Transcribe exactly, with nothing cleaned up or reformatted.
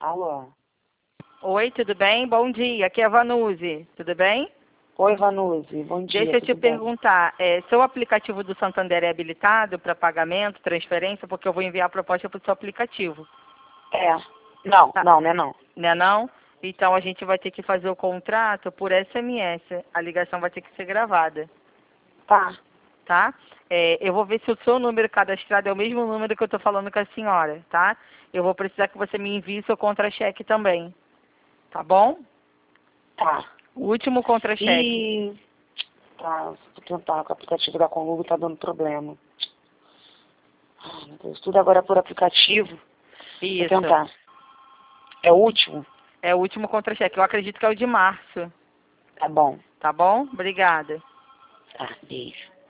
Alô? Oi, tudo bem? Bom dia, aqui é a Vanuzi, tudo bem? Oi, Vanuzi, bom dia. Deixa eu te tudo bem? perguntar, é, seu aplicativo do Santander é habilitado para pagamento, transferência? Porque eu vou enviar a proposta para o seu aplicativo. É. Não, Tá. não, né não. Né não? Então a gente vai ter que fazer o contrato por S M S. A ligação vai ter que ser gravada, Tá. tá? É, eu vou ver se o seu número cadastrado é o mesmo número que eu estou falando com a senhora, tá? Eu vou precisar que você me envie seu contra-cheque também, tá bom? Tá. O último contra-cheque. E... Tá, vou tentar, que o aplicativo da Conlugo tá dando problema. Ai, meu Deus, tudo agora é por aplicativo. Isso. Vou tentar. É o último? É o último contra-cheque. Eu acredito que é o de março. Tá bom. Tá bom? Obrigada. Tá, beijo.